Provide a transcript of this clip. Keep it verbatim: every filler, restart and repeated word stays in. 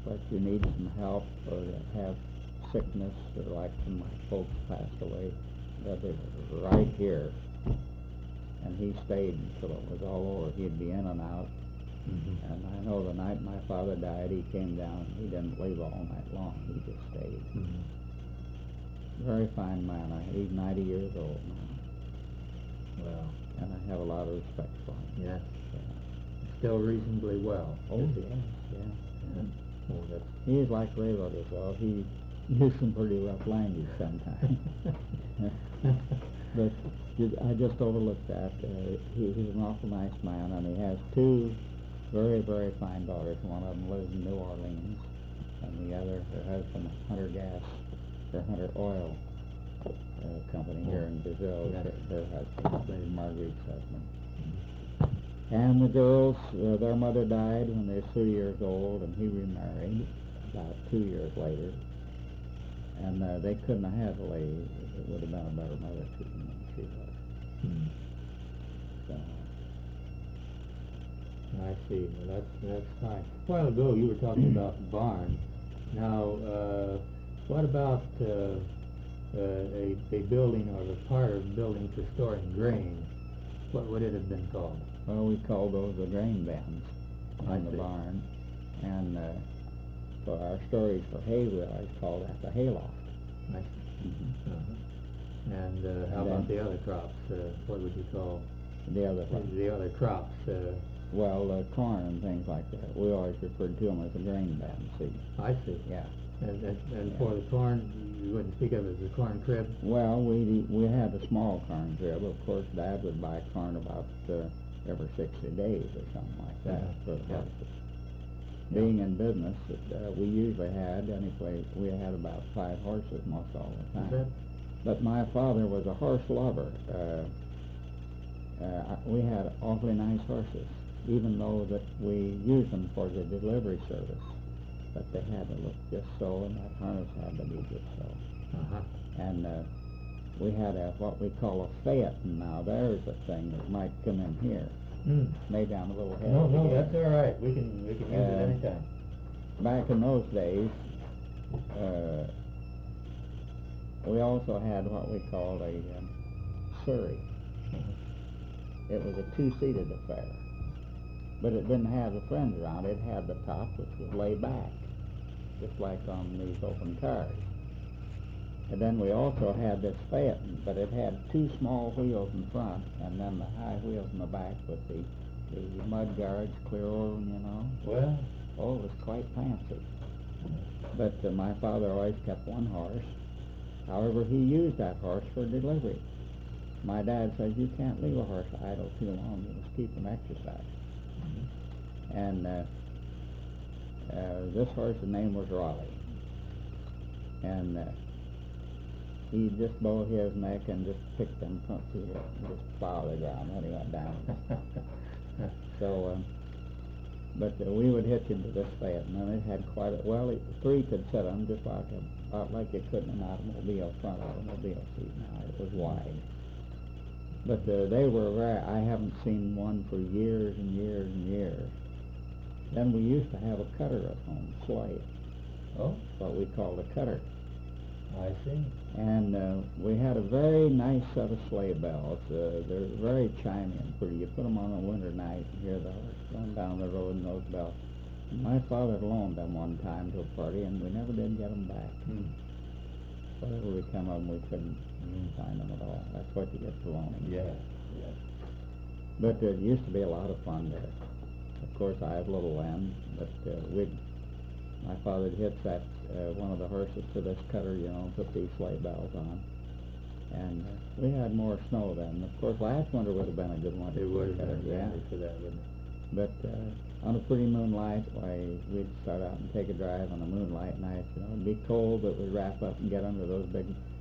but you need some help or have sickness, or like when my folks passed away, that they were right here. And he stayed until it was all over. He'd be in and out. Mm-hmm. And I know the night my father died, he came down. He didn't leave all night long. He just stayed. Mm-hmm. Very fine man. I, he's ninety years old now. Well, and I have a lot of respect for him. yes. Yeah. Still reasonably well. Oh, is he? yes, yeah. Yeah. Well, that's He's like Ray Rutherford. He used some pretty rough language sometimes. But ju- I just overlooked that. Uh, he, he's an awful nice man, and he has two very, very fine daughters. One of them lives in New Orleans, and the other, her husband, Hunter Gas, or Hunter Oil uh, Company here in Brazil. Yes. Her, her husband, Marguerite's husband. And the girls, uh, their mother died when they were three years old, and he remarried about two years later. And uh, they couldn't have had a lady. It would have been a better mother to them than she was. Hmm. So, I see. Well, that's that's fine. A while ago, you were talking about the barn. Now, uh, what about uh, uh, a a building or the part of building for storing grain? What would it have been called? well, we called those the grain bins I in the see. barn. And uh, for our storage for hay, we always called that the hayloft. I see. Mm-hmm. Uh-huh. And uh, how And about then- the other crops? Uh, what would you call The other the, one. the other crops? Uh, Well, uh, corn and things like that. We always referred to them as the grain bin, see. I see. Yeah. And, and, and Yeah. for the corn, you wouldn't speak of it as a corn crib? Well, we we had a small corn crib. Of course, Dad would buy corn about uh, every sixty days or something like that Yeah. for the Yeah. horses. Being in business, it, uh, we usually had, anyway, we had about five horses most all the Is time. that But my father was a horse lover. Uh, uh, we had awfully nice horses, even though that we used them for the delivery service. But they had to look just so, and that harness had to be just so. Uh-huh. And uh, we had a what we call a Phaeton. Now there's a thing that might come in here, Mm. made down a little head. No, no, again. that's all right. We can we can use Uh, it anytime. Back in those days, uh, we also had what we called a um, surrey. Uh-huh. It was a two-seated affair, but it didn't have the friends around. It had the top, which would lay back, just like on these open cars. And then we also had this Phaeton, but it had two small wheels in front, and then the high wheels in the back with the, the mud guards clear over them, you know. Well, Oh, it was quite fancy. But uh, my father always kept one horse. However, he used that horse for delivery. My dad says, you can't leave a horse idle too long. You must keep him exercised. And uh, uh, this horse's name was Raleigh. And uh, he just bowed his neck and just picked them front feet up and just plow the ground when he went down. So, um, but uh, we would hitch him to this Phaeton, and it had quite a, well, it, three could sit on just like a, about like you could in an automobile, front automobile seat now. It was wide. But uh, they were rare. I haven't seen one for years and years and years. Then we used to have a cutter at home, sleigh, oh, what we called a cutter. I see. And uh, we had a very nice set of sleigh bells. Uh, they're very chimey and pretty. You put them on a winter night and hear the horse going down the road in those bells. My father loaned them one time to a party, and we never did get them back. Hmm. Whatever we come of them, we couldn't find them at all. That's what you get for loaning. Yes, yes. But it used to be a lot of fun there. Of course, I have little then, but uh, we'd, my father'd hitch that, uh, one of the horses to this cutter, you know, and put these sleigh bells on. And uh, we had more snow then. Of course, last winter would have been a good winter. It for would have cutter, been yeah. handy for that, wouldn't it? But uh, on a pretty moonlight, why, we'd start out and take a drive on the moonlight nights. You know, it'd be cold, but we'd wrap up and get under those big